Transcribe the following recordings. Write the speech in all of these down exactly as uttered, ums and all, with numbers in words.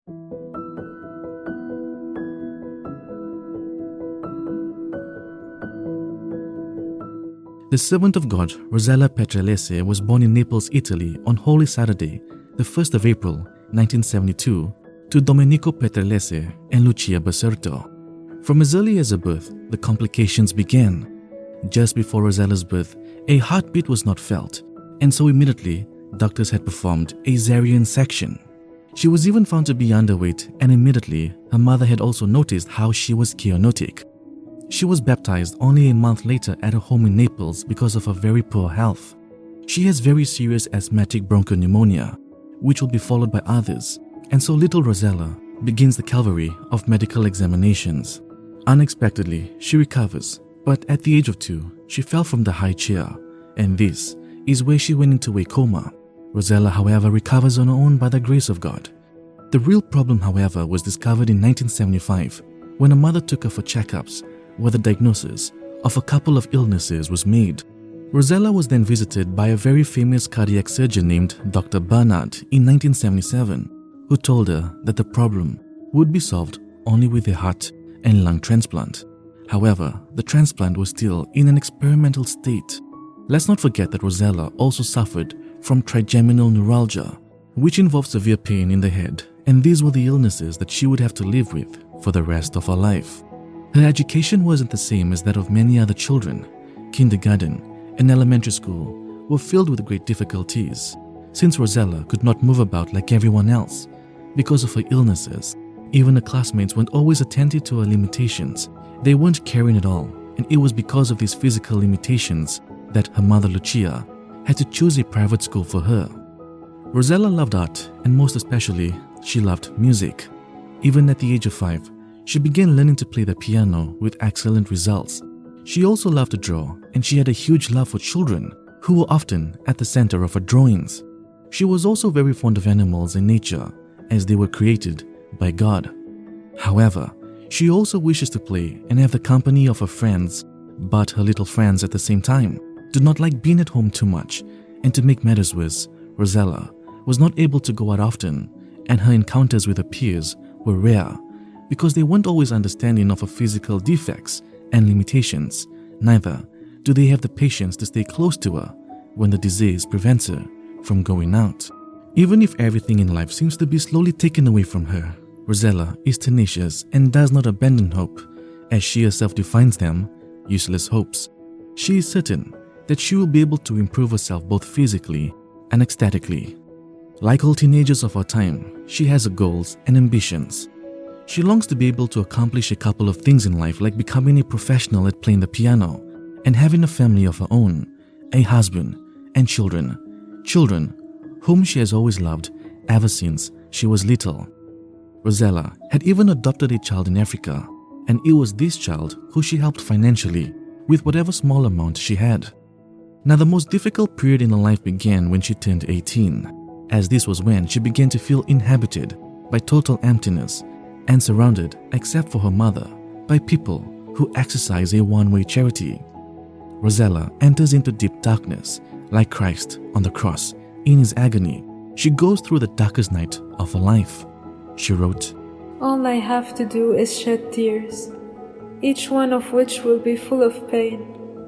The servant of God, Rosella Petralese, was born in Naples, Italy on Holy Saturday, the first of April, nineteen seventy-two, to Domenico Petralese and Lucia Baserto. From as early as her birth, the complications began. Just before Rosella's birth, a heartbeat was not felt, and so immediately, doctors had performed a cesarean section. She was even found to be underweight, and immediately, her mother had also noticed how she was chaotic. She was baptized only a month later at her home in Naples because of her very poor health. She has very serious asthmatic bronchopneumonia, which will be followed by others, and so little Rosella begins the calvary of medical examinations. Unexpectedly, she recovers, but at the age of two, she fell from the high chair, and this is where she went into a coma. Rosella, however, recovers on her own by the grace of God. The real problem, however, was discovered in nineteen seventy-five when her mother took her for checkups, where the diagnosis of a couple of illnesses was made. Rosella was then visited by a very famous cardiac surgeon named Doctor Bernard in nineteen seventy-seven, who told her that the problem would be solved only with a heart and lung transplant. However, the transplant was still in an experimental state. Let's not forget that Rosella also suffered from trigeminal neuralgia, which involves severe pain in the head, and these were the illnesses that she would have to live with for the rest of her life. Her education wasn't the same as that of many other children. Kindergarten and elementary school were filled with great difficulties, since Rosella could not move about like everyone else. Because of her illnesses, even her classmates weren't always attentive to her limitations. They weren't caring at all, and it was because of these physical limitations that her mother Lucia had to choose a private school for her. Rosella loved art, and most especially, she loved music. Even at the age of five, she began learning to play the piano with excellent results. She also loved to draw, and she had a huge love for children, who were often at the center of her drawings. She was also very fond of animals and nature, as they were created by God. However, she also wishes to play and have the company of her friends, but her little friends at the same time do not like being at home too much, and to make matters worse, Rosella was not able to go out often, and her encounters with her peers were rare, because they weren't always understanding of her physical defects and limitations. Neither do they have the patience to stay close to her when the disease prevents her from going out. Even if everything in life seems to be slowly taken away from her, Rosella is tenacious and does not abandon hope, as she herself defines them, useless hopes. She is certain that she will be able to improve herself both physically and ecstatically. Like all teenagers of our time, she has her goals and ambitions. She longs to be able to accomplish a couple of things in life, like becoming a professional at playing the piano and having a family of her own, a husband and children, children whom she has always loved ever since she was little. Rosella had even adopted a child in Africa, and it was this child who she helped financially with whatever small amount she had. Now, the most difficult period in her life began when she turned eighteen, as this was when she began to feel inhabited by total emptiness and surrounded, except for her mother, by people who exercise a one-way charity. Rosella enters into deep darkness, like Christ on the cross. In his agony, she goes through the darkest night of her life. She wrote, "All I have to do is shed tears, each one of which will be full of pain,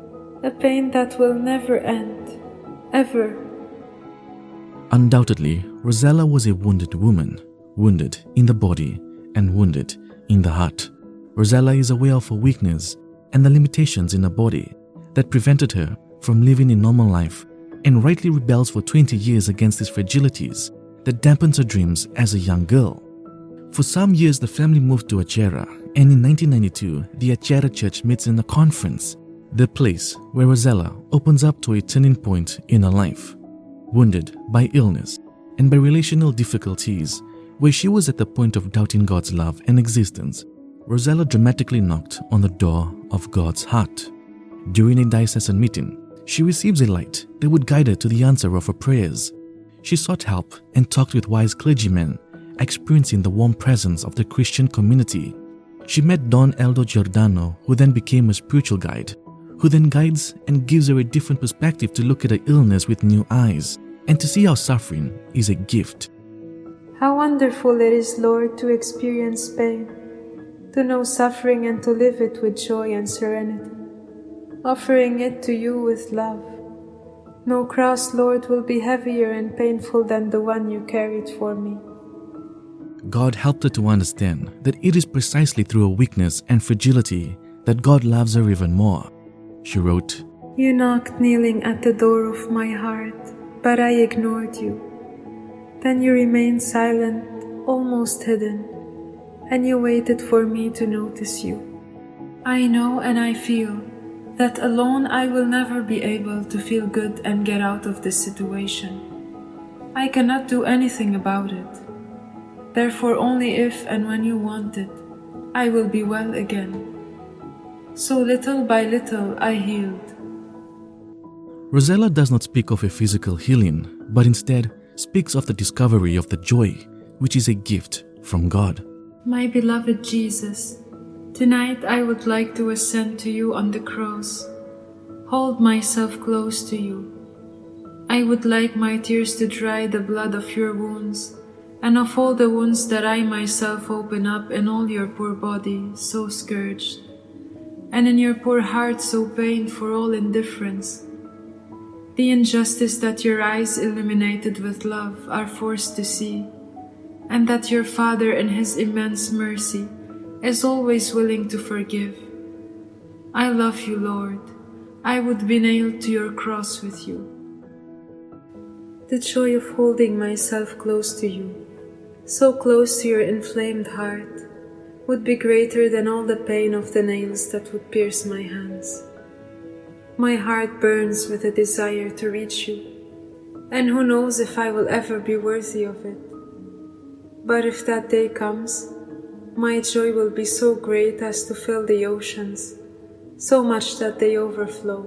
a pain that will never end, ever." Undoubtedly, Rosella was a wounded woman, wounded in the body and wounded in the heart. Rosella is aware of her weakness and the limitations in her body that prevented her from living a normal life, and rightly rebels for twenty years against these fragilities that dampens her dreams as a young girl. For some years, the family moved to Achera, and in nineteen ninety-two, the Achera Church meets in a conference, the place where Rosella opens up to a turning point in her life. Wounded by illness and by relational difficulties, where she was at the point of doubting God's love and existence, Rosella dramatically knocked on the door of God's heart. During a diocesan meeting, she receives a light that would guide her to the answer of her prayers. She sought help and talked with wise clergymen, experiencing the warm presence of the Christian community. She met Don Eldo Giordano, who then became a spiritual guide, who then guides and gives her a different perspective to look at her illness with new eyes and to see how suffering is a gift. How wonderful it is, Lord, to experience pain, to know suffering and to live it with joy and serenity, offering it to you with love. No cross, Lord, will be heavier and painful than the one you carried for me. God helped her to understand that it is precisely through her weakness and fragility that God loves her even more. She wrote, You knocked kneeling at the door of my heart, but I ignored you. Then you remained silent, almost hidden, and you waited for me to notice you. I know and I feel that alone I will never be able to feel good and get out of this situation. I cannot do anything about it. Therefore, only if and when you want it, I will be well again. So little by little I healed. Rosella does not speak of a physical healing, but instead speaks of the discovery of the joy, which is a gift from God. My beloved Jesus, tonight I would like to ascend to you on the cross, hold myself close to you. I would like my tears to dry the blood of your wounds, and of all the wounds that I myself open up in all your poor body so scourged, and in your poor heart so pained for all indifference. The injustice that your eyes illuminated with love are forced to see, and that your Father in his immense mercy is always willing to forgive. I love you, Lord. I would be nailed to your cross with you. The joy of holding myself close to you, so close to your inflamed heart, would be greater than all the pain of the nails that would pierce my hands. My heart burns with a desire to reach you, and who knows if I will ever be worthy of it. But if that day comes, my joy will be so great as to fill the oceans, so much that they overflow.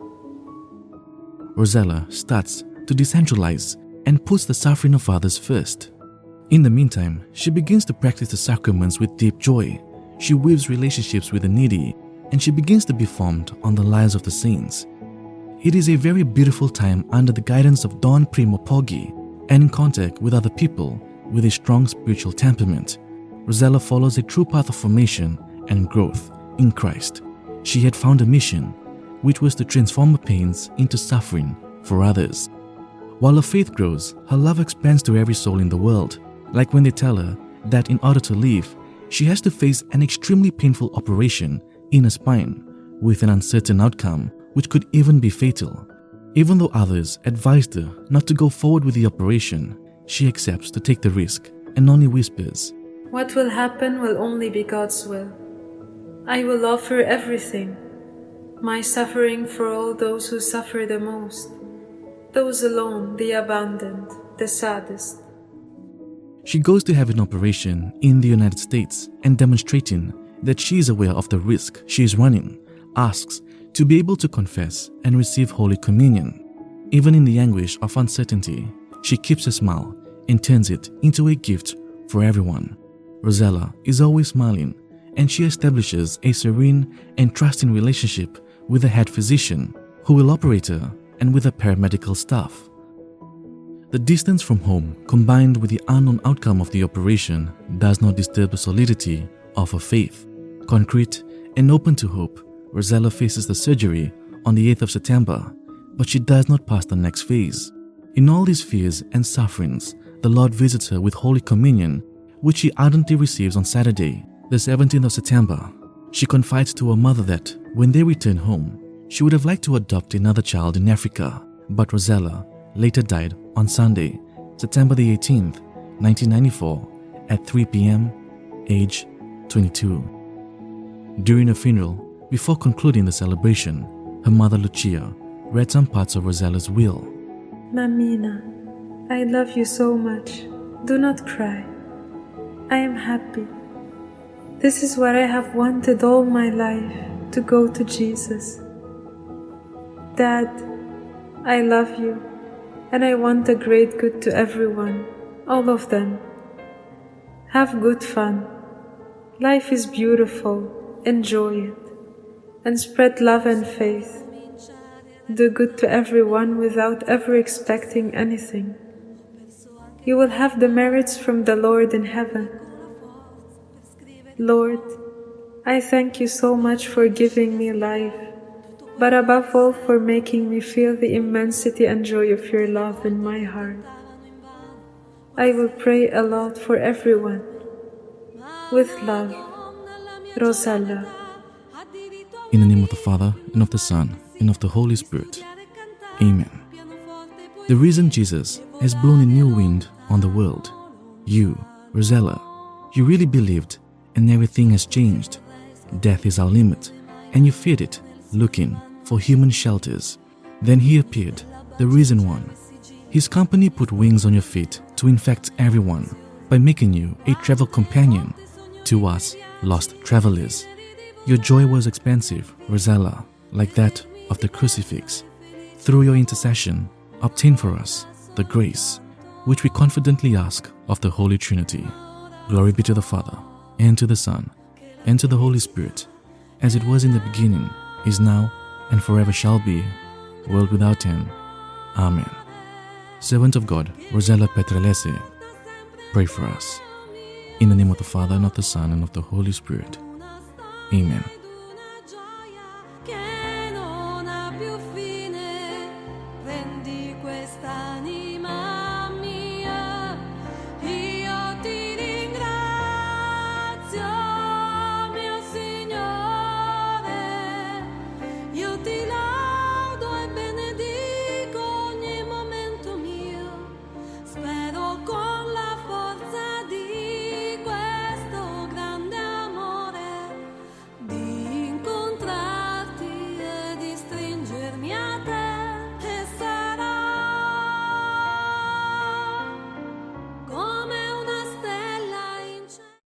Rosella starts to decentralize and puts the suffering of others first. In the meantime, she begins to practice the sacraments with deep joy. She weaves relationships with the needy, and she begins to be formed on the lives of the saints. It is a very beautiful time under the guidance of Don Primo Poggi and in contact with other people with a strong spiritual temperament. Rosella follows a true path of formation and growth in Christ. She had found a mission, which was to transform her pains into suffering for others. While her faith grows, her love expands to every soul in the world, like when they tell her that in order to live, she has to face an extremely painful operation in her spine with an uncertain outcome which could even be fatal. Even though others advised her not to go forward with the operation, she accepts to take the risk and only whispers, What will happen will only be God's will. I will offer everything, my suffering for all those who suffer the most, those alone, the abandoned, the saddest. She goes to have an operation in the United States and, demonstrating that she is aware of the risk she is running, asks to be able to confess and receive Holy Communion. Even in the anguish of uncertainty, she keeps a smile and turns it into a gift for everyone. Rosella is always smiling, and she establishes a serene and trusting relationship with the head physician who will operate her and with the paramedical staff. The distance from home, combined with the unknown outcome of the operation, does not disturb the solidity of her faith. Concrete and open to hope, Rosella faces the surgery on the eighth of September, but she does not pass the next phase. In all these fears and sufferings, the Lord visits her with Holy Communion, which she ardently receives on Saturday, the seventeenth of September. She confides to her mother that, when they return home, she would have liked to adopt another child in Africa, but Rosella later died on Sunday, September the eighteenth, nineteen ninety-four, at three p m, age twenty-two. During her funeral, before concluding the celebration, her mother Lucia read some parts of Rosella's will. Mamina, I love you so much. Do not cry. I am happy. This is what I have wanted all my life, to go to Jesus. Dad, I love you, and I want a great good to everyone, all of them. Have good fun. Life is beautiful, enjoy it, and spread love and faith. Do good to everyone without ever expecting anything. you will have the merits from the Lord in heaven. Lord, I thank you so much for giving me life, but above all for making me feel the immensity and joy of your love in my heart. I will pray a lot for everyone. With love, Rosella. In the name of the Father, and of the Son, and of the Holy Spirit. Amen. The reason Jesus has blown a new wind on the world, you, Rosella, you really believed, and everything has changed. Death is our limit, and you feared it, looking for human shelters. Then he appeared, the risen one. His company put wings on your feet to infect everyone by making you a travel companion to us lost travelers. Your joy was expansive, Rosella, like that of the crucifix. Through your intercession, obtain for us the grace which we confidently ask of the Holy Trinity. Glory be to the Father, and to the Son, and to the Holy Spirit, as it was in the beginning, is now, and forever shall be, world without end. Amen. Servant of God, Rosella Petrelese, pray for us. In the name of the Father, and of the Son, and of the Holy Spirit. Amen.